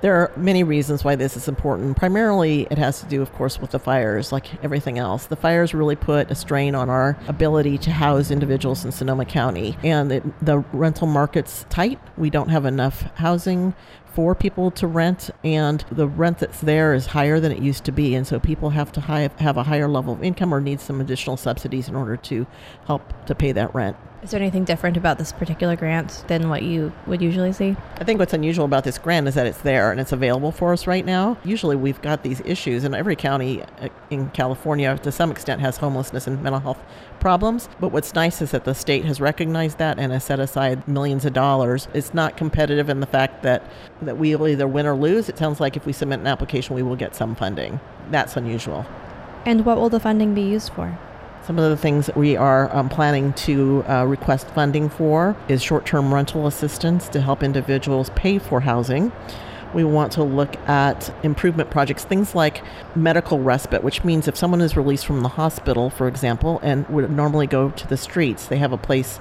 There are many reasons why this is important. Primarily, it has to do, of course, with the fires, like everything else. The fires really put a strain on our ability to house individuals in Sonoma County. And the rental market's tight. We don't have enough housing for people to rent, and the rent that's there is higher than it used to be. And so people have to have a higher level of income or need some additional subsidies in order to help to pay that rent. Is there anything different about this particular grant than what you would usually see? I think what's unusual about this grant is that it's there and it's available for us right now. Usually we've got these issues, and every county in California to some extent has homelessness and mental health problems. But what's nice is that the state has recognized that and has set aside millions of dollars. It's not competitive in the fact that we will either win or lose. It sounds like if we submit an application, we will get some funding. That's unusual. And what will the funding be used for? Some of the things that we are planning to request funding for is short-term rental assistance to help individuals pay for housing. We want to look at improvement projects, things like medical respite, which means if someone is released from the hospital, for example, and would normally go to the streets, they have a place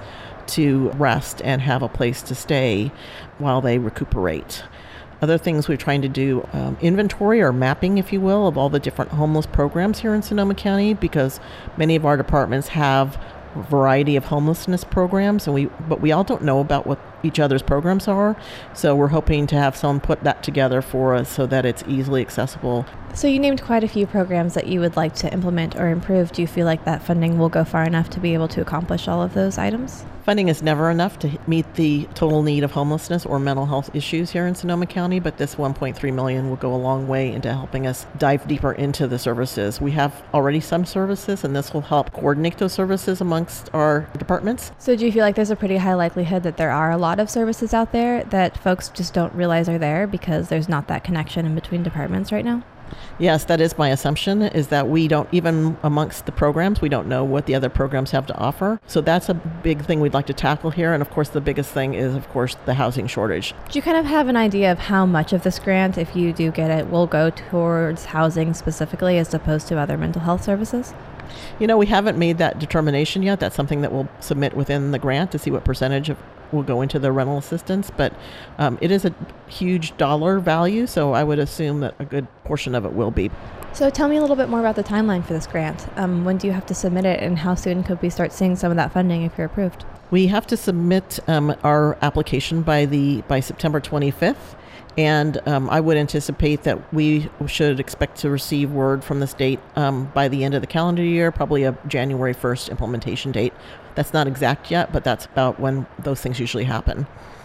to rest and have a place to stay while they recuperate. Other things we're trying to do, inventory or mapping, if you will, of all the different homeless programs here in Sonoma County, because many of our departments have a variety of homelessness programs, but we all don't know about what each other's programs are. So we're hoping to have someone put that together for us so that it's easily accessible. So you named quite a few programs that you would like to implement or improve. Do you feel like that funding will go far enough to be able to accomplish all of those items? Funding is never enough to meet the total need of homelessness or mental health issues here in Sonoma County, but this $1.3 million will go a long way into helping us dive deeper into the services. We have already some services, and this will help coordinate those services amongst our departments. So do you feel like there's a pretty high likelihood that there are a lot of services out there that folks just don't realize are there because there's not that connection in between departments right now? Yes, that is my assumption, is that we don't, even amongst the programs, we don't know what the other programs have to offer. So that's a big thing we'd like to tackle here. And of course, the biggest thing is, of course, the housing shortage. Do you kind of have an idea of how much of this grant, if you do get it, will go towards housing specifically as opposed to other mental health services? You know, we haven't made that determination yet. That's something that we'll submit within the grant to see what percentage will go into the rental assistance. But it is a huge dollar value, so I would assume that a good portion of it will be. So tell me a little bit more about the timeline for this grant. When do you have to submit it, and how soon could we start seeing some of that funding if you're approved? We have to submit our application by September 25th. And I would anticipate that we should expect to receive word from the state by the end of the calendar year, probably a January 1st implementation date. That's not exact yet, but that's about when those things usually happen.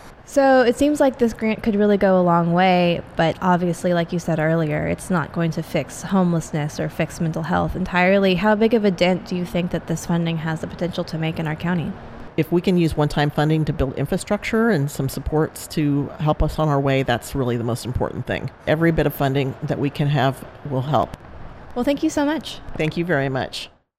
So it seems like this grant could really go a long way, but obviously, like you said earlier, it's not going to fix homelessness or fix mental health entirely. How big of a dent do you think that this funding has the potential to make in our county? If we can use one-time funding to build infrastructure and some supports to help us on our way, that's really the most important thing. Every bit of funding that we can have will help. Well, thank you so much. Thank you very much.